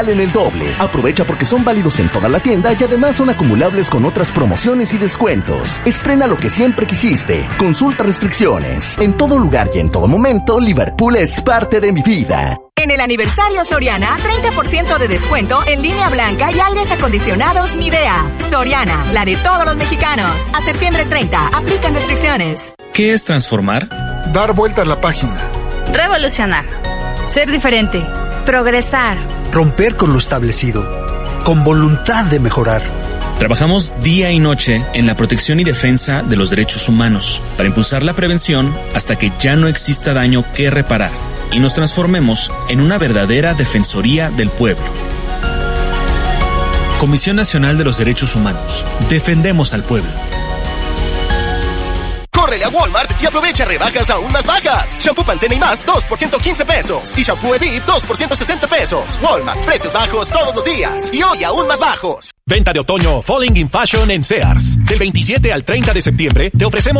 en el doble. Aprovecha porque son válidos en toda la tienda y además son acumulables con otras promociones y descuentos. Estrena lo que siempre quisiste. Consulta restricciones. En todo lugar y en todo momento, Liverpool es parte de mi vida. En el aniversario Soriana, 30% de descuento en línea blanca y aires acondicionados Midea. Soriana, la de todos los mexicanos. A septiembre 30, aplican restricciones. ¿Qué es transformar? Dar vuelta a la página. Revolucionar. Ser diferente. Progresar. Romper con lo establecido. Con voluntad de mejorar. Trabajamos día y noche en la protección y defensa de los derechos humanos para impulsar la prevención hasta que ya no exista daño que reparar y nos transformemos en una verdadera defensoría del pueblo. Comisión Nacional de los Derechos Humanos. Defendemos al pueblo. ¡Córrele a Walmart y aprovecha rebajas aún más bajas! Shampoo Pantene y más, 2 por 115 pesos. Y shampoo Evit, 2 por 160 pesos. Walmart, precios bajos todos los días. Y hoy aún más bajos. Venta de otoño Falling in Fashion en Sears. Del 27 al 30 de septiembre te ofrecemos